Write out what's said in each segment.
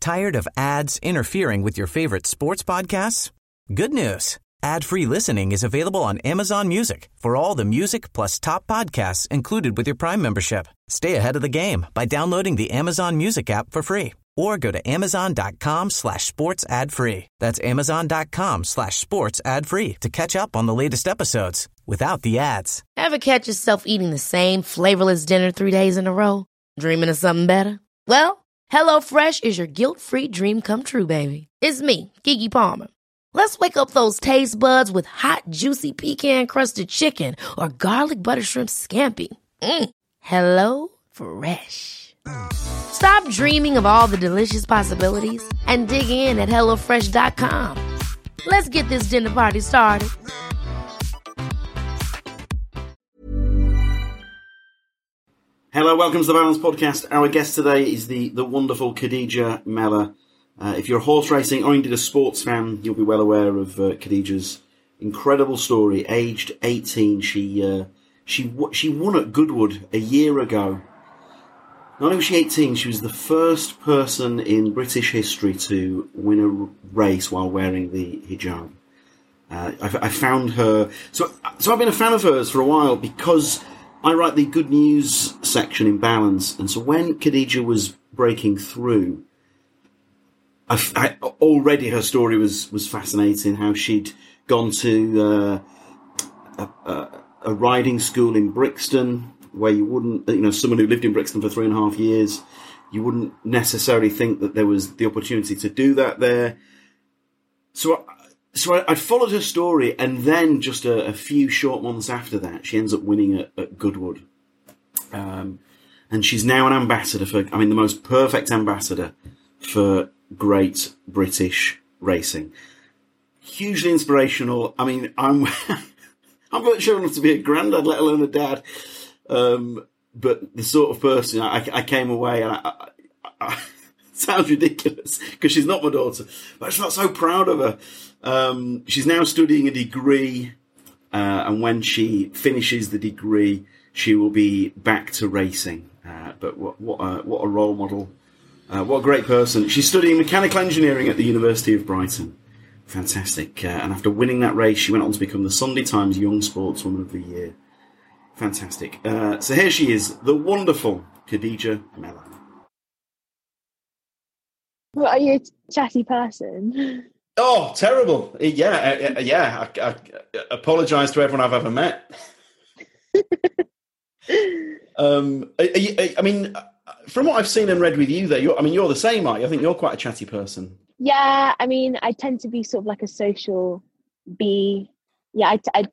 Tired of ads interfering with your favorite sports podcasts? Good news. Ad-free listening is available on Amazon Music for all the music plus top podcasts included with your Prime membership. Stay ahead of the game by downloading the Amazon Music app for free or go to amazon.com/sports ad free. That's amazon.com/sports ad free to catch up on the latest episodes without the ads. Ever catch yourself eating the same flavorless dinner 3 days in a row? Dreaming of something better? Well, HelloFresh is your guilt-free dream come true, baby. It's me, Keke Palmer. Let's wake up those taste buds with hot, juicy pecan-crusted chicken or garlic butter shrimp scampi. Hello Fresh. Stop dreaming of all the delicious possibilities and dig in at HelloFresh.com. Let's get this dinner party started. Hello, welcome to the Balance Podcast. Our guest today is the wonderful Khadija Mellah. If you're a horse racing or indeed a sports fan, you'll be well aware of Khadija's incredible story. Aged 18, she won at Goodwood a year ago. Not only was she 18, she was the first person in British history to win a race while wearing the hijab. I found her... So I've been a fan of hers for a while because I write the good news section in Balance. And so when Khadija was breaking through... already her story was fascinating, how she'd gone to a riding school in Brixton, where you wouldn't, someone who lived in Brixton for 3.5 years, you wouldn't necessarily think that there was the opportunity to do that there. So I followed her story, and then just a few short months after that, she ends up winning at Goodwood. And she's now an ambassador the most perfect ambassador for great British racing. Hugely inspirational. I mean, I'm not sure enough to be a granddad, let alone a dad. But the sort of person I came away, and I it sounds ridiculous because she's not my daughter, but I just felt so proud of her. She's now studying a degree, and when she finishes the degree, she will be back to racing. But what a role model. What a great person. She's studying mechanical engineering at the University of Brighton. Fantastic. And after winning that race, she went on to become the Sunday Times Young Sportswoman of the Year. Fantastic. So here she is, the wonderful Khadija Mellah. Well, are you a chatty person? Oh, terrible. Yeah. I apologise to everyone I've ever met. From what I've seen and read with you there, you're the same, aren't you? I think you're quite a chatty person. Yeah, I tend to be sort of like a social bee. Yeah,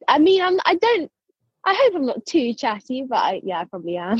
I hope I'm not too chatty, but I probably am.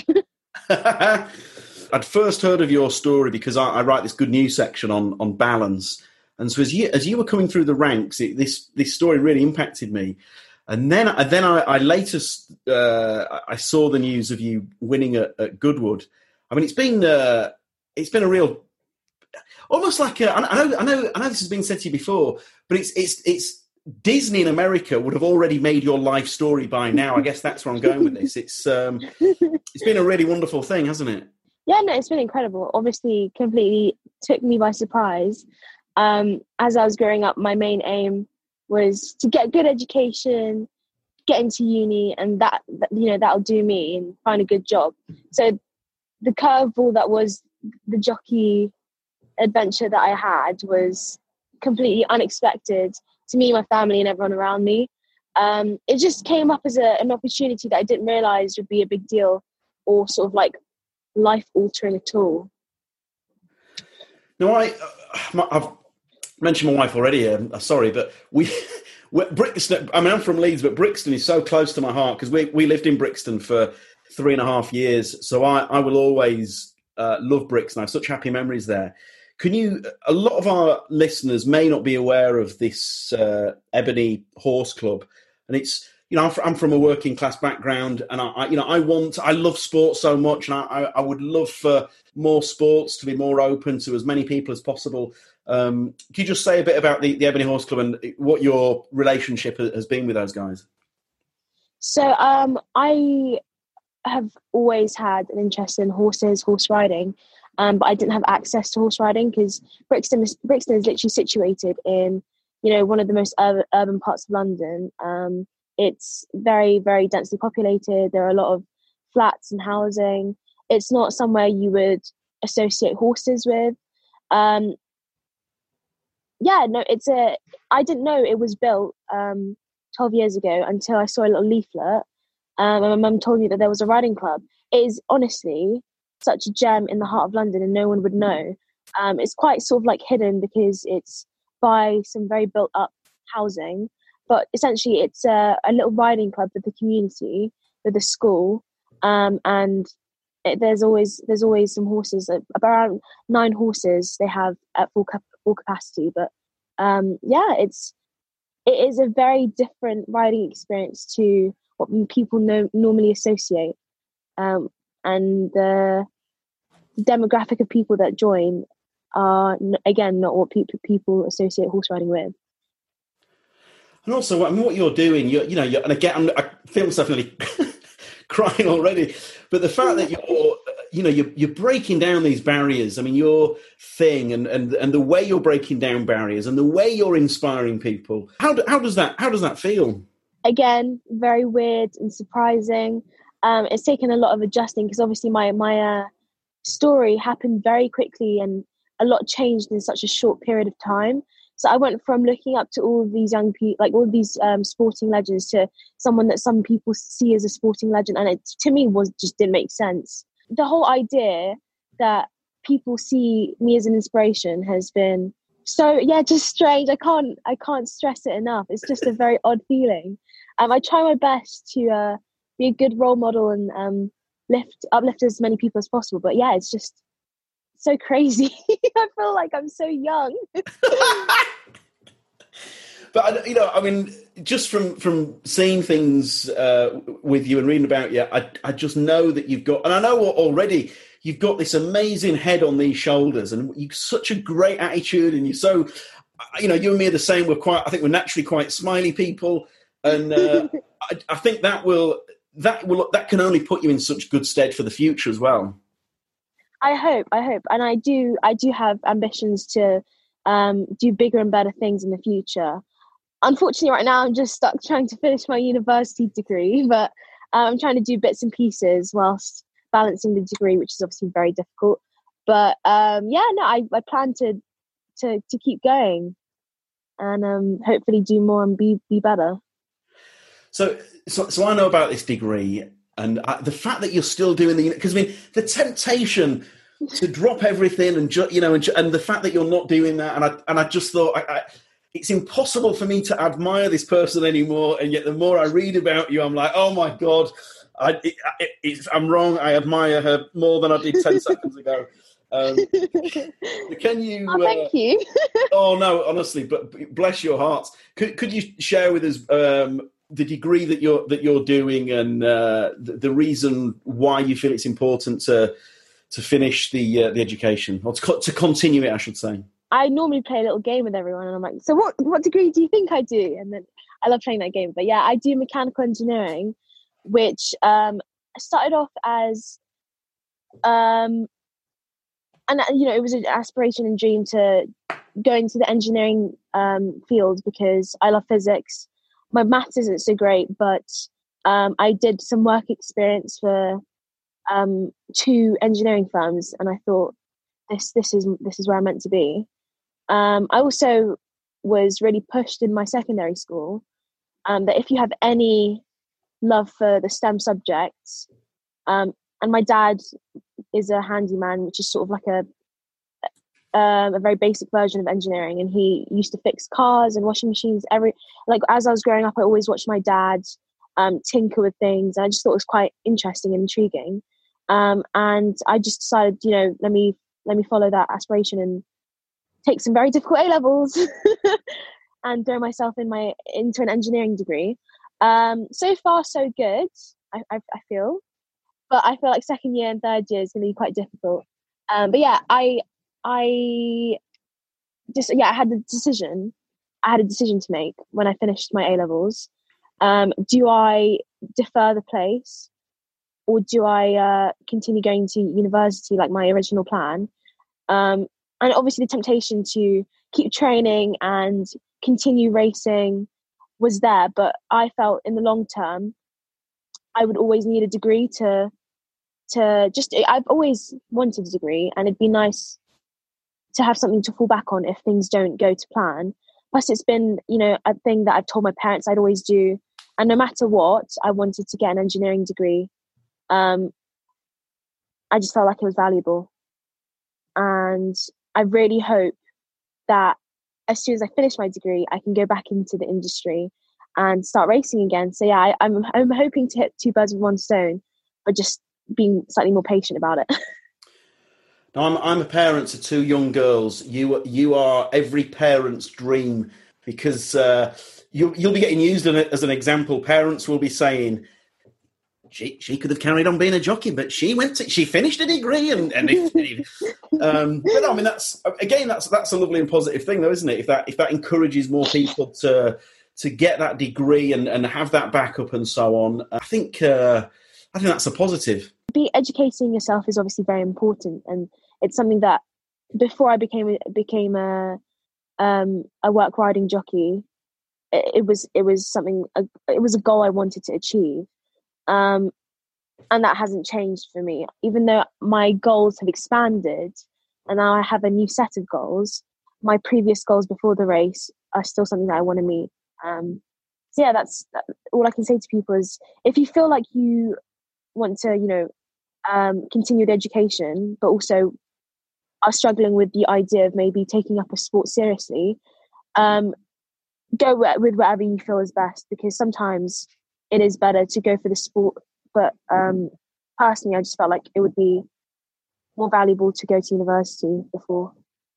I'd first heard of your story because I write this good news section on Balance. And so as you were coming through the ranks, this story really impacted me. And then I later I saw the news of you winning at Goodwood. I mean, it's been a real, almost like I know this has been said to you before, but it's Disney in America would have already made your life story by now. I guess that's where I'm going with this. It's been a really wonderful thing, hasn't it? Yeah, no, it's been incredible. Obviously, completely took me by surprise. As I was growing up, my main aim was to get a good education, get into uni, and that'll do me and find a good job. So the curveball that was the jockey adventure that I had was completely unexpected to me, my family, and everyone around me. It just came up as an opportunity that I didn't realise would be a big deal or sort of like life-altering at all. No, I've mentioned my wife already. Sorry, but Brixton. I mean, I'm from Leeds, but Brixton is so close to my heart because we lived in Brixton for 3.5 years. So I will always love Brixton. I have such happy memories there. A lot of our listeners may not be aware of this Ebony Horse Club, and it's, I'm from a working class background, and I love sports so much, and I would love for more sports to be more open to as many people as possible. Can you just say a bit about the Ebony Horse Club and what your relationship has been with those guys? So I have always had an interest in horses, horse riding, but I didn't have access to horse riding because Brixton is literally situated in, one of the most urban parts of London. It's very, very densely populated. There are a lot of flats and housing. It's not somewhere you would associate horses with. I didn't know it was built 12 years ago until I saw a little leaflet. And my mum told me that there was a riding club. It is honestly such a gem in the heart of London, and no one would know. It's quite sort of like hidden because it's by some very built up housing, but essentially it's a little riding club with the community, with the school, and there's always some horses. Around 9 horses they have at full capacity. But it is a very different riding experience to what people normally associate, and the demographic of people that join are again not what people associate horse riding with. And also, I mean, what you're doing, and again, I feel myself nearly crying already. But the fact that you're breaking down these barriers. I mean, your thing and the way you're breaking down barriers and the way you're inspiring people. How does that feel? Again, very weird and surprising. It's taken a lot of adjusting because obviously my story happened very quickly and a lot changed in such a short period of time. So I went from looking up to all these young people, like all these sporting legends, to someone that some people see as a sporting legend, and it to me just didn't make sense. The whole idea that people see me as an inspiration has been just strange. I can't stress it enough. It's just a very odd feeling. I try my best to be a good role model and uplift as many people as possible. But yeah, it's just so crazy. I feel like I'm so young. But I mean, just from seeing things with you and reading about you, I just know that you've got, and I know already you've got this amazing head on these shoulders, and you've such a great attitude, and you're so, you and me are the same. I think we're naturally quite smiley people, and I think that can only put you in such good stead for the future as well. I hope, and I do have ambitions to do bigger and better things in the future. Unfortunately, right now I'm just stuck trying to finish my university degree, but I'm trying to do bits and pieces whilst balancing the degree, which is obviously very difficult. But I plan to keep going and hopefully do more and be better. So I know about this degree, and the fact that you're still doing because I mean the temptation to drop everything and and the fact that you're not doing that, and I just thought it's impossible for me to admire this person anymore, and yet the more I read about you, I'm like, oh my God, I'm wrong. I admire her more than I did 10 seconds ago. Can you? Oh, thank you. Oh no, honestly, but bless your hearts. Could you share with us the degree that you're doing and the reason why you feel it's important to finish the education, or to continue it, I should say? I normally play a little game with everyone, and I'm like, so what degree do you think I do? And then I love playing that game. But yeah, I do mechanical engineering, which started off as and it was an aspiration and dream to go into the engineering field because I love physics. My maths isn't so great, but I did some work experience for 2 engineering firms, and I thought this is where I'm meant to be. I also was really pushed in my secondary school that if you have any love for the STEM subjects, and my dad is a handyman, which is sort of like a very basic version of engineering, and he used to fix cars and washing machines. As I was growing up, I always watched my dad tinker with things, and I just thought it was quite interesting and intriguing. And I just decided, let me follow that aspiration and take some very difficult A-levels and throw myself into an engineering degree. So far, so good, I feel. But I feel like second year and third year is going to be quite difficult. But yeah, I had a decision to make when I finished my A-levels. Do I defer the place or do I continue going to university like my original plan? And obviously the temptation to keep training and continue racing was there, but I felt in the long term I would always need a degree to I've always wanted a degree, and it'd be nice to have something to fall back on if things don't go to plan. Plus it's been, a thing that I've told my parents I'd always do, and no matter what, I wanted to get an engineering degree. I just felt like it was valuable, and I really hope that as soon as I finish my degree, I can go back into the industry and start racing again. So yeah, I'm hoping to hit two birds with one stone, but just being slightly more patient about it. Now, I'm a parent to two young girls. You are every parent's dream, because you'll be getting used as an example. Parents will be saying, She could have carried on being a jockey, but she finished a degree, but I mean that's a lovely and positive thing, though, isn't it? If that encourages more people to get that degree and have that backup and so on, I think that's a positive. Educating yourself is obviously very important, and it's something that before I became a work riding jockey, it was a goal I wanted to achieve. And that hasn't changed for me, even though my goals have expanded and now I have a new set of goals. My previous goals before the race are still something that I want to meet. So yeah, that's all I can say to people is, if you feel like you want to, continue the education, but also are struggling with the idea of maybe taking up a sport seriously, go with whatever you feel is best, because sometimes it is better to go for the sport. But personally, I just felt like it would be more valuable to go to university before.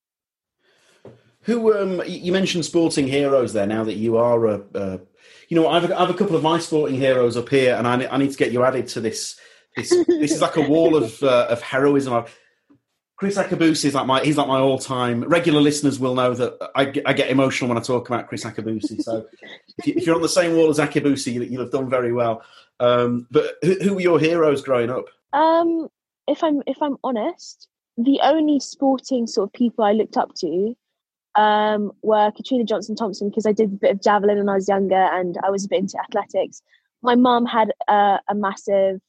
Who you mentioned sporting heroes there. Now that you are I have a couple of my sporting heroes up here, and I need to get you added to this. This is like a wall of heroism. Chris Akabusi is he's like my all-time. Regular listeners will know that I get emotional when I talk about Chris Akabusi. So if you're on the same wall as Akabusi, you'll have done very well. But who were your heroes growing up? If I'm honest, the only sporting sort of people I looked up to were Katrina Johnson-Thompson, because I did a bit of javelin when I was younger and I was a bit into athletics. My mum had a massive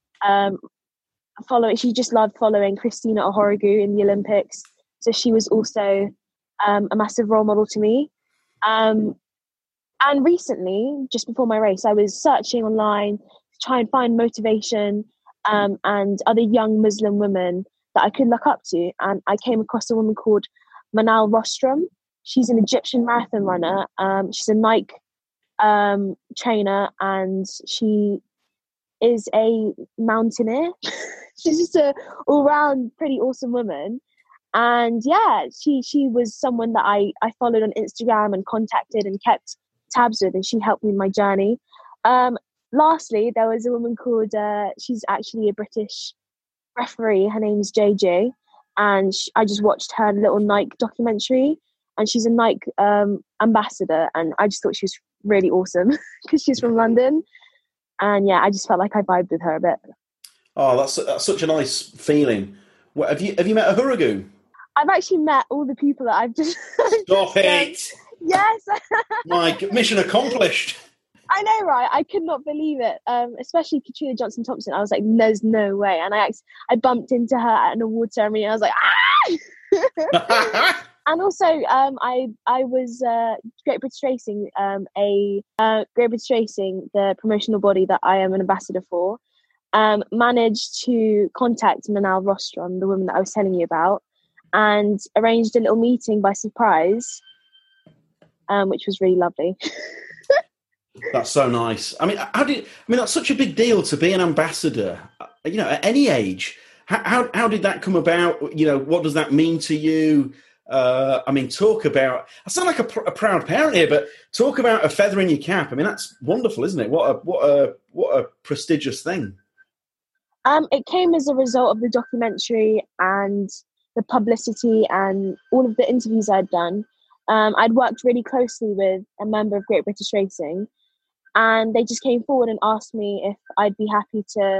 following. She just loved following Christina Ohorogu in the Olympics, so she was also a massive role model to me. And recently, just before my race, I was searching online to try and find motivation and other young Muslim women that I could look up to, and I came across a woman called Manal Rostrom. She's an Egyptian marathon runner. She's a Nike trainer, and she is a mountaineer. She's just a all-round pretty awesome woman. And yeah, she was someone that I followed on Instagram and contacted and kept tabs with, and she helped me in my journey. Lastly, there was a woman called, she's actually a British referee. Her name's JJ. And I just watched her little Nike documentary, and she's a Nike ambassador, and I just thought she was really awesome because she's from London. And yeah, I just felt like I vibed with her a bit. Oh, that's such a nice feeling. What, have you met Ohorogu? I've actually met all the people that I've just... Stop it! Yes! My mission accomplished. I know, right? I could not believe it. Especially Katrina Johnson-Thompson. I was like, there's no way. And I bumped into her at an award ceremony, and I was like, ah! And also, I was Great British Racing, Great British Racing, the promotional body that I am an ambassador for, managed to contact Manal Rostrom, the woman that I was telling you about, and arranged a little meeting by surprise, which was really lovely. That's so nice. I mean, that's such a big deal to be an ambassador, at any age. How did that come about? What does that mean to you? Talk about, I sound like a proud parent here, but talk about a feather in your cap. I mean, that's wonderful, isn't it? What a prestigious thing. It came as a result of the documentary and the publicity and all of the interviews I'd done. I'd worked really closely with a member of Great British Racing, and they just came forward and asked me if I'd be happy to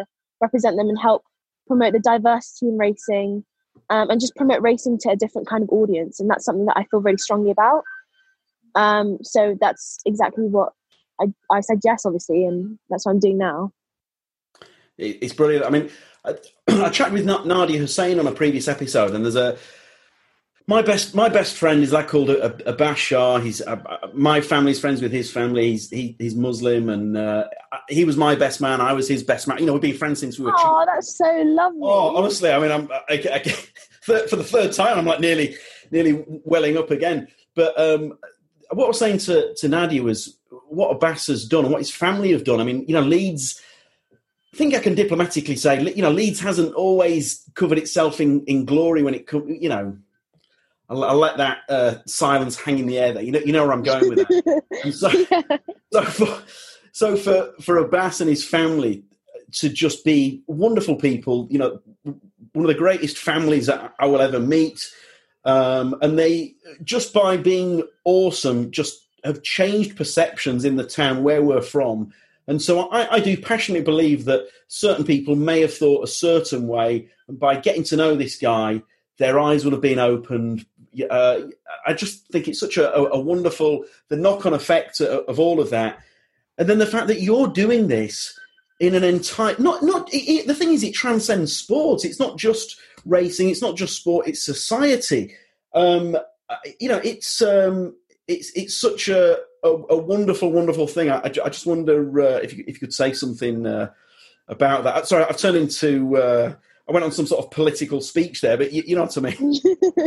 represent them and help promote the diversity in racing, and just promote racing to a different kind of audience. And that's something that I feel really strongly about. So that's exactly what I said yes, obviously, and that's what I'm doing now. It's brilliant. I mean, I chatted with Nadia Hussain on a previous episode, and there's my best friend is like called Abbas Shah. He's my family's friends with his family. He's Muslim, and he was my best man. I was his best man. You know, we've been friends since we were. Oh, that's so lovely. Oh, honestly, I mean, for the third time, I'm like nearly welling up again. But what I was saying to Nadia was what Abbas has done and what his family have done. I mean, you know, Leeds. I think I can diplomatically say, you know, Leeds hasn't always covered itself in glory when it comes. You know, I'll let that silence hang in the air there. You know where I'm going with that. And so for Abbas and his family to just be wonderful people, you know, one of the greatest families that I will ever meet, and they just by being awesome, just have changed perceptions in the town where we're from. And so I do passionately believe that certain people may have thought a certain way, and by getting to know this guy, their eyes will have been opened. I just think it's such a wonderful, the knock-on effect of all of that. And then the fact that you're doing this in an entire, the thing is, it transcends sports. It's not just racing. It's not just sport. It's society. You know, it's such a wonderful, wonderful thing. I just wonder if you could say something about that. Sorry, I've turned into. I went on some sort of political speech there, but you know what I mean.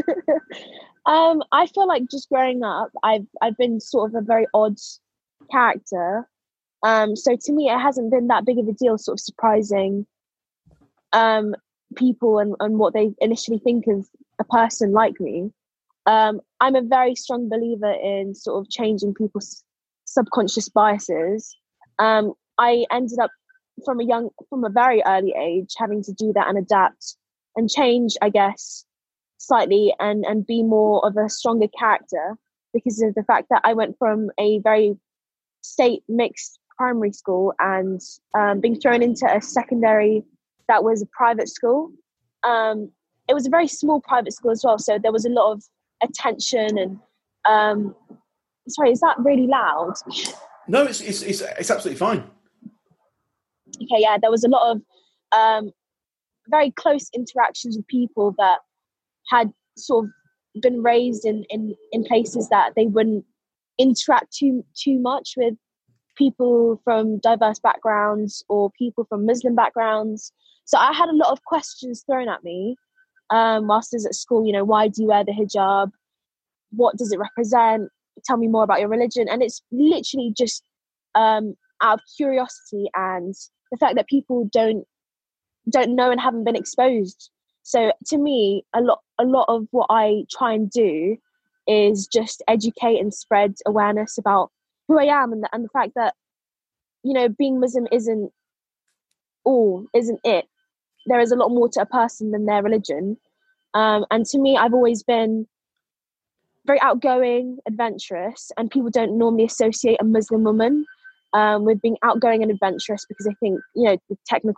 I feel like just growing up, I've been sort of a very odd character. So to me, it hasn't been that big of a deal, sort of surprising people and what they initially think of a person like me. I'm a very strong believer in sort of changing people's subconscious biases. I ended up from a very early age having to do that and adapt and change, I guess, slightly and be more of a stronger character because of the fact that I went from a very state mixed primary school and being thrown into a secondary that was a private school. It was a very small private school as well, so there was a lot of attention and sorry, is that really loud? No, it's absolutely fine. Okay, yeah, there was a lot of very close interactions with people that had sort of been raised in places that they wouldn't interact too much with people from diverse backgrounds or people from Muslim backgrounds. So I had a lot of questions thrown at me whilst I was at school. You know, why do you wear the hijab? What does it represent? Tell me more about your religion. And it's literally just out of curiosity and the fact that people don't know and haven't been exposed. So to me, a lot of what I try and do is just educate and spread awareness about who I am and the fact that, you know, being Muslim isn't it. There is a lot more to a person than their religion. And to me, I've always been very outgoing, adventurous, and people don't normally associate a Muslim woman with being outgoing and adventurous because I think, you know,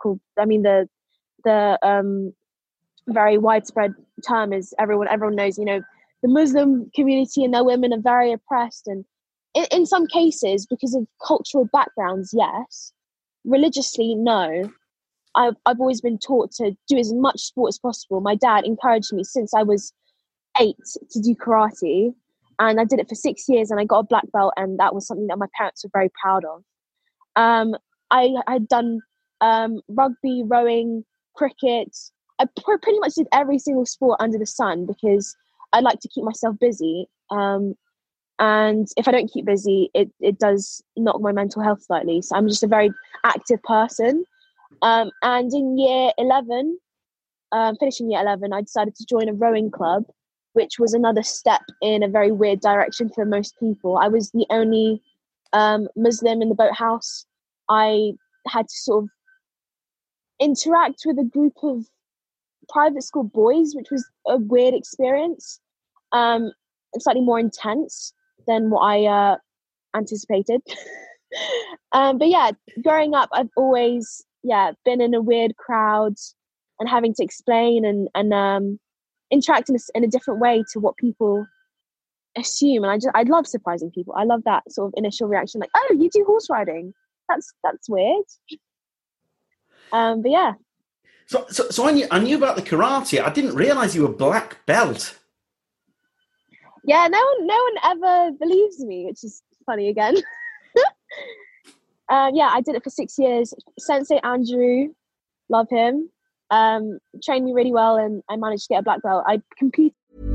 the very widespread term is everyone knows, you know, the Muslim community and their women are very oppressed, and in some cases because of cultural backgrounds, yes. Religiously, no. I've always been taught to do as much sport as possible. My dad encouraged me since I was 8 to do karate, and I did it for 6 years and I got a black belt, and that was something that my parents were very proud of. I had done rugby, rowing, cricket. I pretty much did every single sport under the sun because I like to keep myself busy. And if I don't keep busy, it does knock my mental health slightly. So I'm just a very active person. And in year 11, finishing year 11, I decided to join a rowing club, which was another step in a very weird direction for most people. I was the only Muslim in the boathouse. I had to sort of interact with a group of private school boys, which was a weird experience, slightly more intense than what I anticipated. But yeah, growing up, I've always been in a weird crowd and having to explain and interact in a different way to what people assume. And I love surprising people. I love that sort of initial reaction, like, oh, you do horse riding? That's weird. But yeah. So I knew about the karate. I didn't realize you were black belt. Yeah, no one ever believes me, which is funny again. I did it for 6 years. Sensei Andrew, love him. Trained me really well, and I managed to get a black belt. I competed.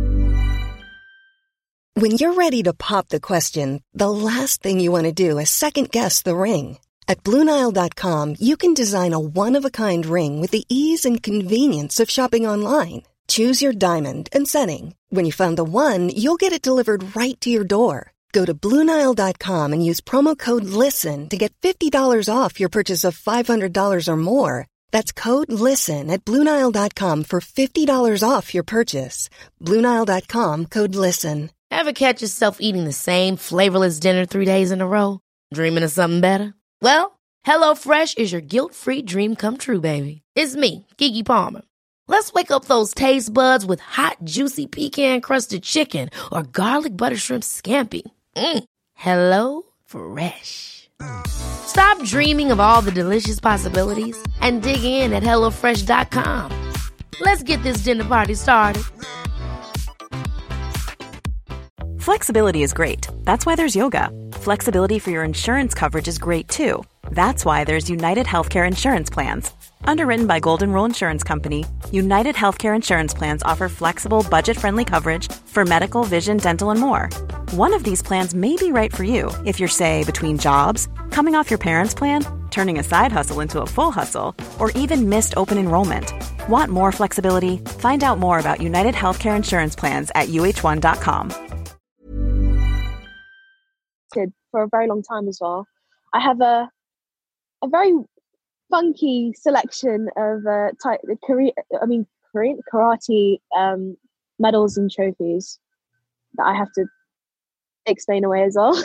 When you're ready to pop the question, the last thing you want to do is second guess the ring. At BlueNile.com, you can design a one-of-a-kind ring with the ease and convenience of shopping online. Choose your diamond and setting. When you find the one, you'll get it delivered right to your door. Go to BlueNile.com and use promo code LISTEN to get $50 off your purchase of $500 or more. That's code LISTEN at BlueNile.com for $50 off your purchase. BlueNile.com, code LISTEN. Ever catch yourself eating the same flavorless dinner 3 days in a row? Dreaming of something better? Well, HelloFresh is your guilt-free dream come true, baby. It's me, Keke Palmer. Let's wake up those taste buds with hot, juicy pecan-crusted chicken or garlic butter shrimp scampi. Hello Fresh. Stop dreaming of all the delicious possibilities and dig in at HelloFresh.com. Let's get this dinner party started. Flexibility is great. That's why there's yoga. Flexibility for your insurance coverage is great too. That's why there's United Healthcare Insurance Plans. Underwritten by Golden Rule Insurance Company, United Healthcare Insurance Plans offer flexible, budget-friendly coverage for medical, vision, dental, and more. One of these plans may be right for you if you're, say, between jobs, coming off your parents' plan, turning a side hustle into a full hustle, or even missed open enrollment. Want more flexibility? Find out more about United Healthcare Insurance Plans at uh1.com. For a very long time as well. I have a very funky selection of Korean karate medals and trophies that I have to explain away as well.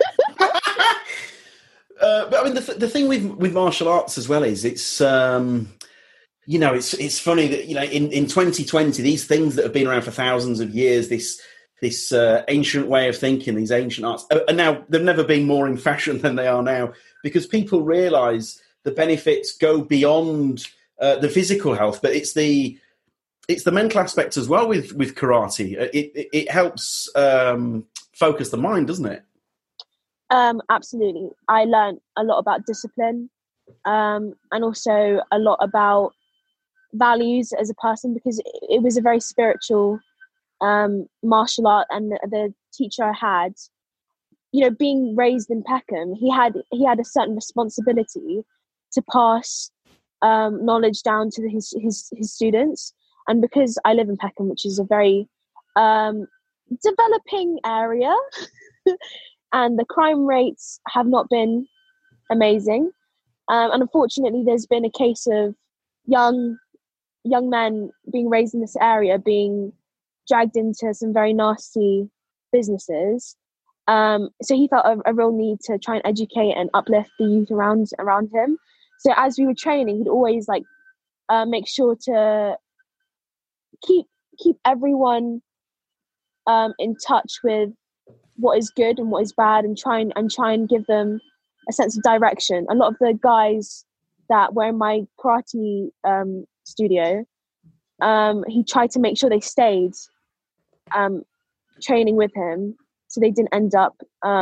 But I mean, the thing with martial arts as well is it's it's funny that in 2020 these things that have been around for thousands of years, this ancient way of thinking, these ancient arts, and now they've never been more in fashion than they are now, because people realise the benefits go beyond the physical health, but it's the mental aspect as well with karate. It helps focus the mind, doesn't it? Absolutely. I learned a lot about discipline, and also a lot about values as a person, because it was a very spiritual martial art. And the teacher I had, being raised in Peckham, he had a certain responsibility to pass knowledge down to his students. And because I live in Peckham, which is a very developing area, and the crime rates have not been amazing, and unfortunately there's been a case of young men being raised in this area being dragged into some very nasty businesses. So he felt a real need to try and educate and uplift the youth around him. So as we were training, he'd always make sure to keep everyone in touch with what is good and what is bad, and try and give them a sense of direction. A lot of the guys that were in my karate studio, he tried to make sure they stayed training with him, so they didn't end up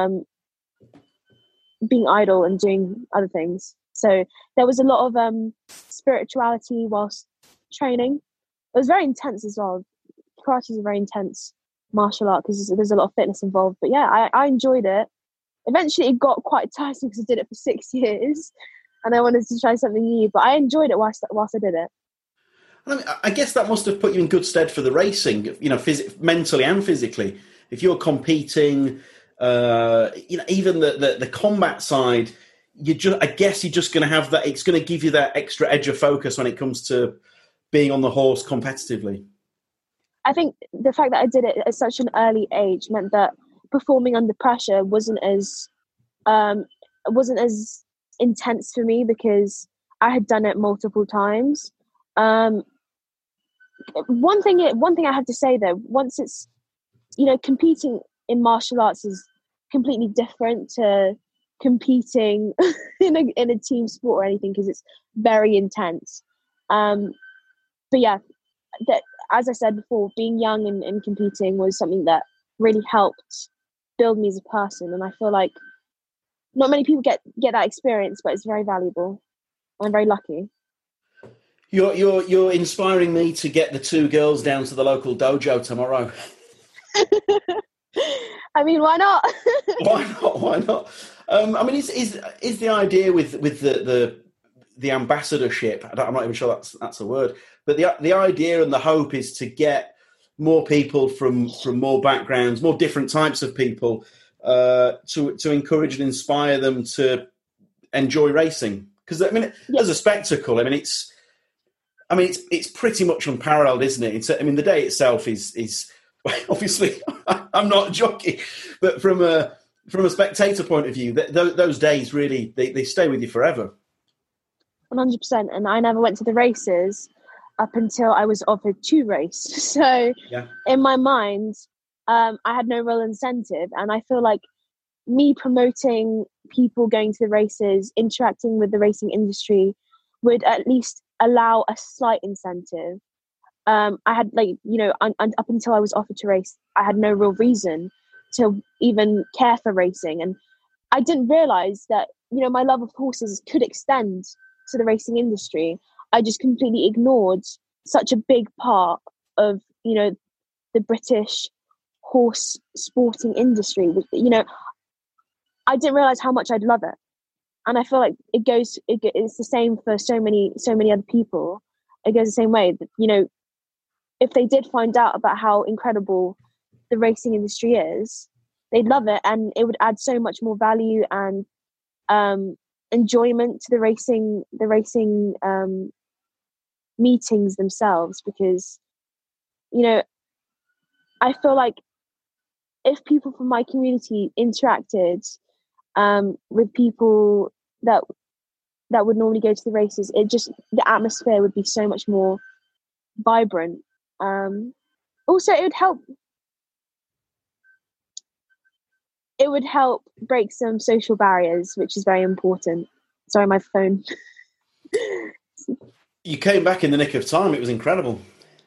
being idle and doing other things. So there was a lot of spirituality whilst training. It was very intense as well. Karate is a very intense martial art because there's a lot of fitness involved. But yeah, I enjoyed it. Eventually it got quite tiresome because I did it for 6 years and I wanted to try something new, but I enjoyed it whilst I did it. I guess that must have put you in good stead for the racing, mentally and physically. If you're competing, even the combat side, I guess you're just going to have that. It's going to give you that extra edge of focus when it comes to being on the horse competitively. I think the fact that I did it at such an early age meant that performing under pressure wasn't as intense for me, because I had done it multiple times. One thing I have to say though, once it's, competing in martial arts is completely different to competing in a team sport or anything, because it's very intense. But yeah, as I said before, being young and competing was something that really helped build me as a person, and I feel like not many people get that experience, but it's very valuable. I'm very lucky. You're inspiring me to get the two girls down to the local dojo tomorrow. I mean, why not? Why not? I mean, is the idea with the ambassadorship? I'm not even sure that's a word, but the idea and the hope is to get more people from more backgrounds, more different types of people, to encourage and inspire them to enjoy racing. Because I mean, as a spectacle, it's pretty much unparalleled, isn't it? The day itself is obviously I'm not a jockey, but from a spectator point of view, those days really they stay with you forever. 100%. And I never went to the races up until I was offered to race. So in my mind, I had no real incentive, and I feel like me promoting people going to the races, interacting with the racing industry, would at least allow a slight incentive. I had up until I was offered to race, I had no real reason to even care for racing, and I didn't realize that my love of horses could extend to the racing industry. I just completely ignored such a big part of the British horse sporting industry. I didn't realize how much I'd love it, and I feel like it's the same for so many other people. It goes the same way. If they did find out about how incredible the racing industry is, they'd love it, and it would add so much more value and enjoyment to the racing meetings themselves. Because I feel like if people from my community interacted with people that would normally go to the races, the atmosphere would be so much more vibrant. Also, it would help break some social barriers, which is very important. Sorry, my phone. You came back in the nick of time. It was incredible.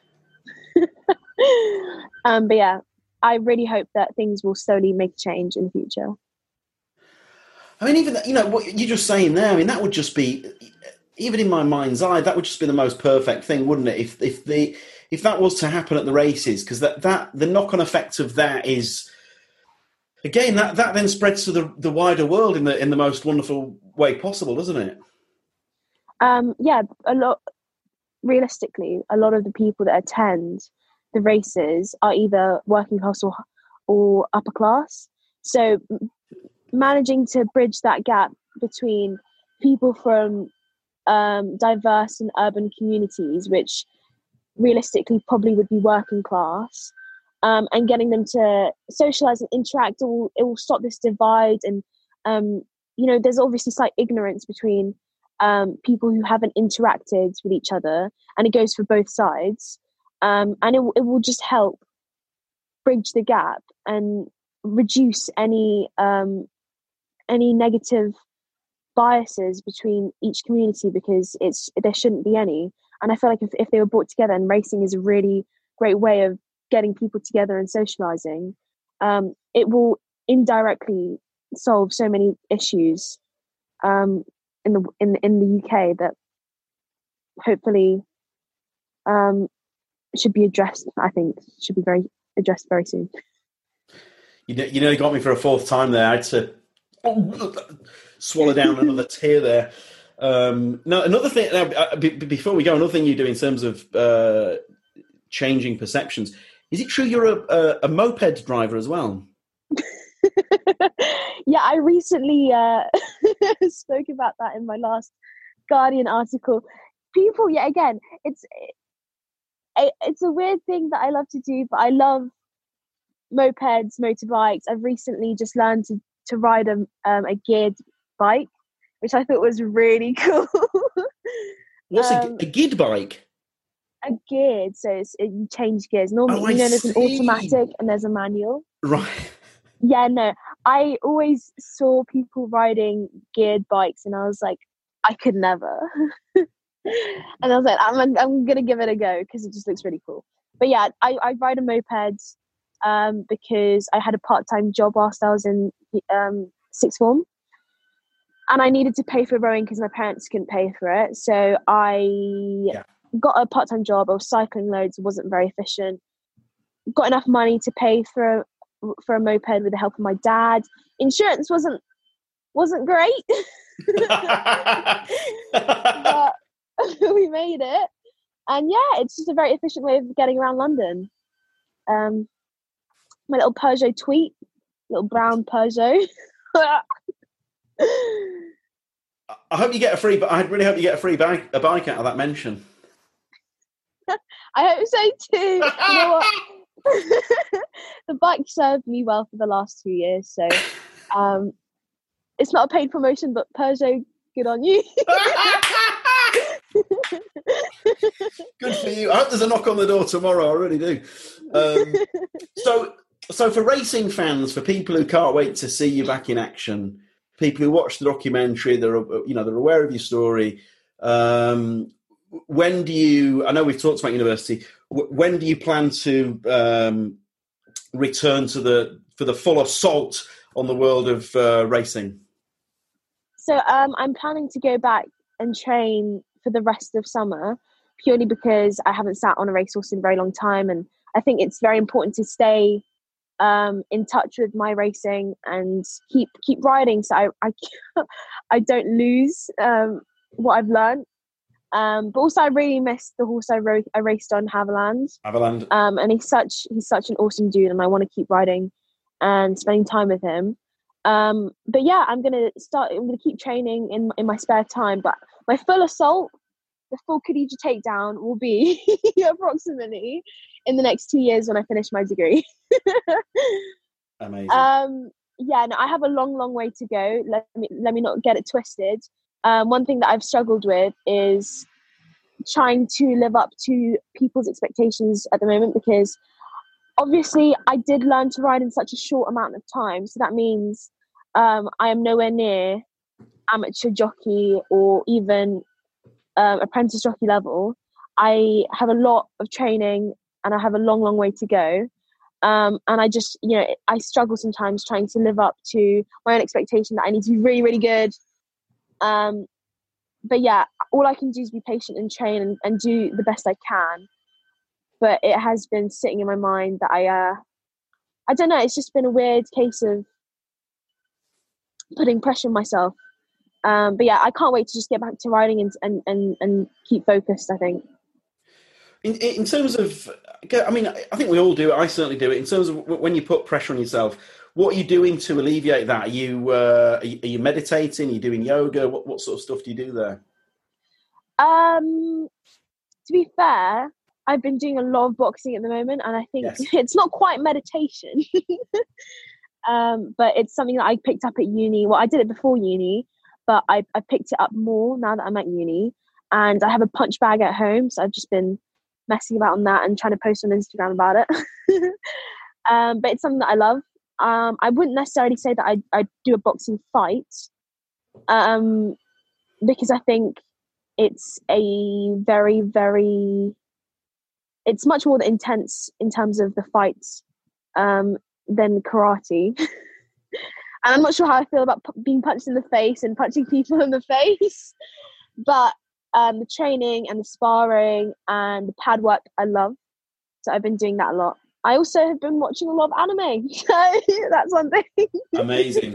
But yeah, I really hope that things will slowly make a change in the future. I mean, even what you're just saying there. That would just be, even in my mind's eye, that would just be the most perfect thing, wouldn't it? If that was to happen at the races, because that the knock-on effect of that is, again, that then spreads to the wider world in the most wonderful way possible, doesn't it? Realistically, a lot of the people that attend the races are either working class or upper class. So managing to bridge that gap between people from diverse and urban communities, which realistically probably would be working class, and getting them to socialize and interact, it will stop this divide. And there's obviously slight ignorance between people who haven't interacted with each other, and it goes for both sides, and it will just help bridge the gap and reduce any negative biases between each community, because there shouldn't be any. And I feel like if they were brought together, and racing is a really great way of getting people together and socializing, it will indirectly solve so many issues in the UK that hopefully should be addressed. I think should be addressed very soon. You got me for a fourth time there. I had to swallow down another tear there. Now, another thing, before we go, another thing you do in terms of changing perceptions, is it true you're a moped driver as well? Yeah, I recently spoke about that in my last Guardian article. People, again, it's a weird thing that I love to do, but I love mopeds, motorbikes. I've recently just learned to ride a geared bike, which I thought was really cool. What's a gid bike? A geared, so you change gears. Normally, Oh, there's an automatic and there's a manual. Right. Yeah, no. I always saw people riding geared bikes, and I was like, I could never. And I was like, I'm gonna give it a go because it just looks really cool. But yeah, I ride a moped because I had a part-time job whilst I was in sixth form, and I needed to pay for rowing because my parents couldn't pay for it. So I got a part-time job. I was cycling loads, wasn't very efficient. Got enough money to pay for a moped with the help of my dad. Insurance wasn't great, but we made it. And yeah, it's just a very efficient way of getting around London. My little Peugeot Tweet, little brown Peugeot. I hope you get a free. I really hope you get a bike out of that mention. I hope so too. You know what? The bike served me well for the last 2 years, so it's not a paid promotion, but Peugeot, good on you. Good for you. I hope there's a knock on the door tomorrow. I really do. So for racing fans, for people who can't wait to see you back in action, people who watch the documentary, they're aware of your story. When do you? I know we've talked about university. When do you plan to return for the full assault on the world of racing? So I'm planning to go back and train for the rest of summer, purely because I haven't sat on a racehorse in a very long time, and I think it's very important to stay in touch with my racing and keep riding, so I don't lose what I've learned. But also, I really missed the horse I raced on, Haviland. And he's such an awesome dude, and I want to keep riding and spending time with him. But yeah, I'm gonna keep training in my spare time. But my full assault, the full Khadija takedown, will be approximately in the next 2 years when I finish my degree. Amazing. Yeah, no, I have a long way to go. Let me not get it twisted. One thing that I've struggled with is trying to live up to people's expectations at the moment, because obviously I did learn to ride in such a short amount of time. So that means I am nowhere near amateur jockey or even apprentice jockey level. I have a lot of training and I have a long way to go. And I just, I struggle sometimes trying to live up to my own expectation that I need to be really, really good. But yeah, all I can do is be patient and train and do the best I can. But it has been sitting in my mind that I don't know, it's just been a weird case of putting pressure on myself. But yeah, I can't wait to just get back to riding and keep focused, I think. In terms of, I mean, I think we all do it. I certainly do it. In terms of when you put pressure on yourself, what are you doing to alleviate that? Are you meditating? Are you doing yoga? What sort of stuff do you do there? To be fair, I've been doing a lot of boxing at the moment, and I think it's not quite meditation, but it's something that I picked up at uni. Well, I did it before uni, but I picked it up more now that I'm at uni, and I have a punch bag at home, so I've just been messing about on that and trying to post on Instagram about it. But it's something that I love. I wouldn't necessarily say that I do a boxing fight, because I think it's a very, very, it's much more intense in terms of the fights than karate. And I'm not sure how I feel about being punched in the face and punching people in the face, but the training and the sparring and the pad work I love, so I've been doing that a lot. I also have been watching a lot of anime, so that's one thing. Amazing.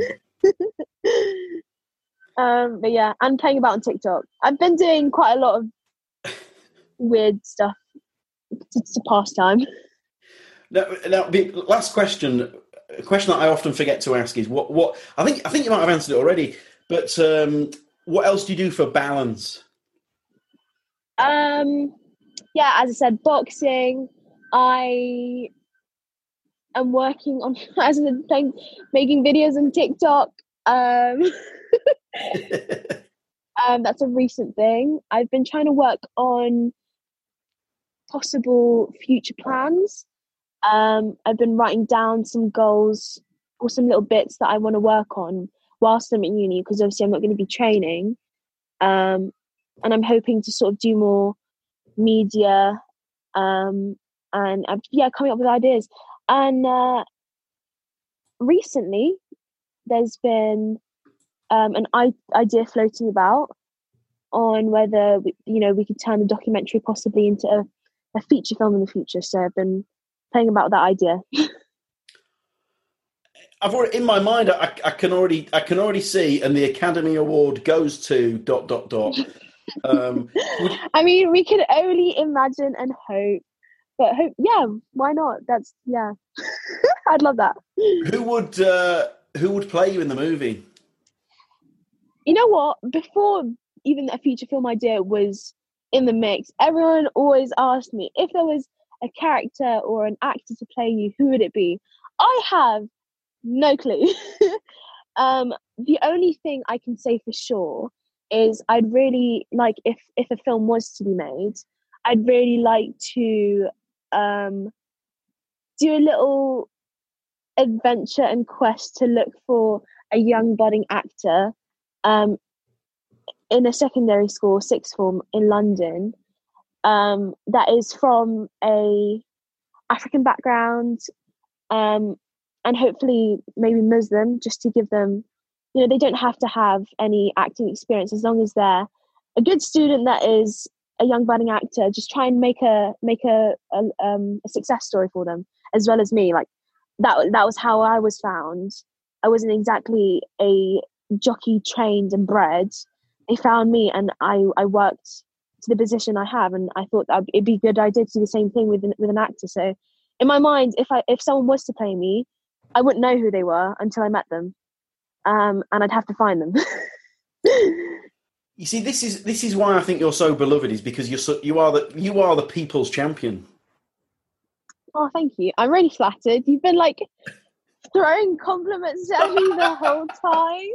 But yeah, and playing about on TikTok. I've been doing quite a lot of weird stuff to pass time. Now, the last question, a question that I often forget to ask is what I think you might have answered it already, but what else do you do for balance? Yeah, as I said, boxing. I am working on, as I said, making videos on TikTok. That's a recent thing. I've been trying to work on possible future plans. I've been writing down some goals or some little bits that I want to work on whilst I'm at uni, because obviously I'm not going to be training. And I'm hoping to sort of do more media and coming up with ideas. And recently there's been an idea floating about on whether we could turn the documentary possibly into a feature film in the future. So I've been playing about that idea. I've already, in my mind, I can already see, and the Academy Award goes to ... I mean, we can only imagine and hope, but yeah, why not? I'd love that. Who would play you in the movie? You know what? Before even a feature film idea was in the mix, everyone always asked me if there was a character or an actor to play you, who would it be? I have no clue. The only thing I can say for sure is I'd really like, if a film was to be made, I'd really like to do a little adventure and quest to look for a young budding actor in a secondary school, sixth form in London, that is from a African background, and hopefully maybe Muslim, just to give them, they don't have to have any acting experience, as long as they're a good student that is a young budding actor. Just try and make a success story for them, as well as me. Like that was how I was found. I wasn't exactly a jockey trained and bred. They found me, and I worked to the position I have, and I thought that it'd be a good idea to do the same thing with an actor. So in my mind, if someone was to play me, I wouldn't know who they were until I met them, and I'd have to find them. You see, this is why I think you're so beloved, is because you are the people's champion. Oh, thank you. I'm really flattered. You've been like throwing compliments at me the whole time.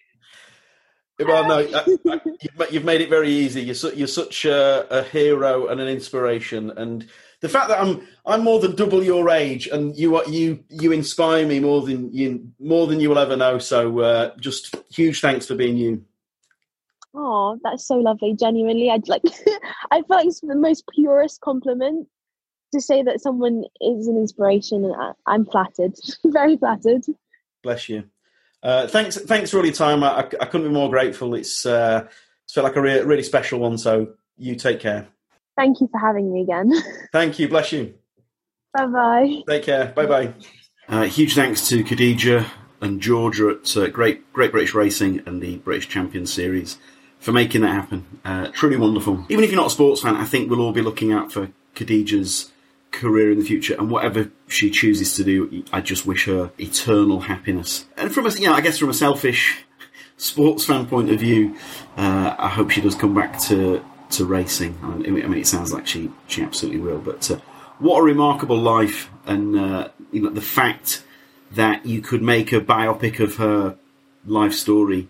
Well, no, you've made it very easy. You're such a hero and an inspiration, and the fact that I'm more than double your age, and you inspire me more than you will ever know. So just huge thanks for being you. Oh, that's so lovely. Genuinely, I feel like it's the most purest compliment to say that someone is an inspiration, and I'm flattered, very flattered. Bless you. Thanks for all your time. I couldn't be more grateful. It's felt like a really special one. So you take care. Thank you for having me again. Thank you. Bless you. Bye-bye. Take care. Bye-bye. Huge thanks to Khadija and Georgia at Great British Racing and the British Champions Series for making that happen. Truly wonderful. Even if you're not a sports fan, I think we'll all be looking out for Khadija's career in the future, and whatever she chooses to do, I just wish her eternal happiness. And from a selfish sports fan point of view, I hope she does come back to racing. I mean, it sounds like she absolutely will. But what a remarkable life, and the fact that you could make a biopic of her life story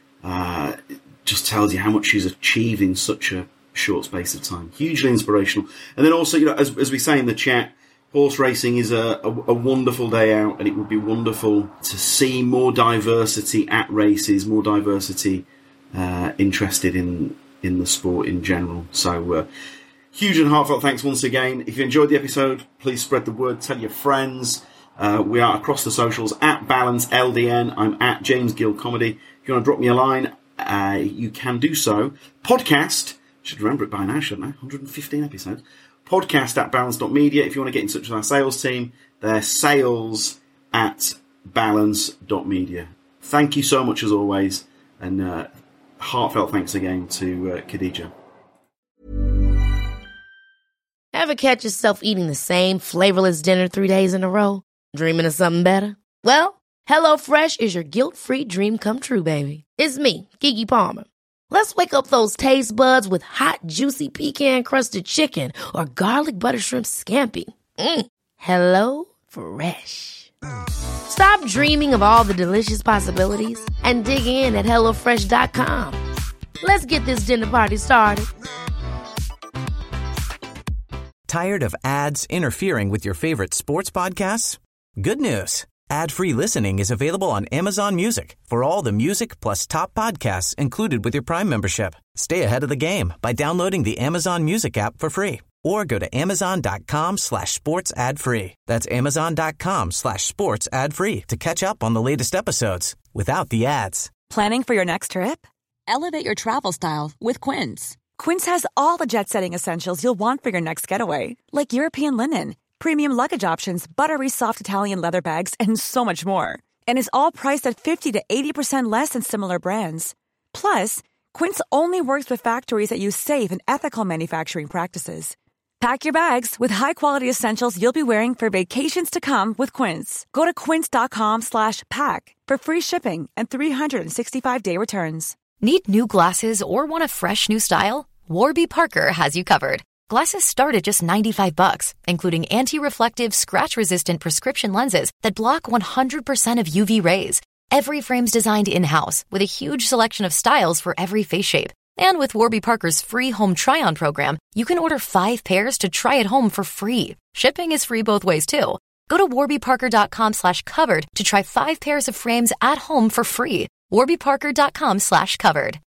just tells you how much she's achieved in such a short space of time. Hugely inspirational. And then also, as we say in the chat, horse racing is a wonderful day out, and it would be wonderful to see more diversity at races, more diversity interested in the sport in general. So huge and heartfelt thanks once again. If you enjoyed the episode, please spread the word, tell your friends. We are across the socials at Balance LDN. I'm at James Gill Comedy. If you want to drop me a line, you can do so. Podcast, should remember it by now, shouldn't I? 115 episodes. Podcast at balance.media. If you want to get in touch with our sales team, they're sales at balance.media. Thank you so much as always, and heartfelt thanks again to Khadija. Ever catch yourself eating the same flavorless dinner 3 days in a row? Dreaming of something better? Well, HelloFresh is your guilt-free dream come true, baby. It's me, Keke Palmer. Let's wake up those taste buds with hot, juicy pecan-crusted chicken or garlic butter shrimp scampi. Hello Fresh. Stop dreaming of all the delicious possibilities and dig in at HelloFresh.com. Let's get this dinner party started. Tired of ads interfering with your favorite sports podcasts? Good news. Ad-free listening is available on Amazon Music for all the music plus top podcasts included with your Prime membership. Stay ahead of the game by downloading the Amazon Music app for free or go to amazon.com/sports ad free. That's amazon.com/sports ad free to catch up on the latest episodes without the ads. Planning for your next trip? Elevate your travel style with Quince. Quince has all the jet-setting essentials you'll want for your next getaway, like European linen, premium luggage options, buttery soft Italian leather bags, and so much more. And is all priced at 50 to 80% less than similar brands. Plus, Quince only works with factories that use safe and ethical manufacturing practices. Pack your bags with high-quality essentials you'll be wearing for vacations to come with Quince. Go to quince.com/pack for free shipping and 365-day returns. Need new glasses or want a fresh new style? Warby Parker has you covered. Glasses start at just $95, including anti-reflective, scratch-resistant prescription lenses that block 100% of UV rays. Every frame's designed in-house with a huge selection of styles for every face shape. And with Warby Parker's free home try-on program, you can order 5 pairs to try at home for free. Shipping is free both ways, too. Go to warbyparker.com/covered to try 5 pairs of frames at home for free. warbyparker.com/covered.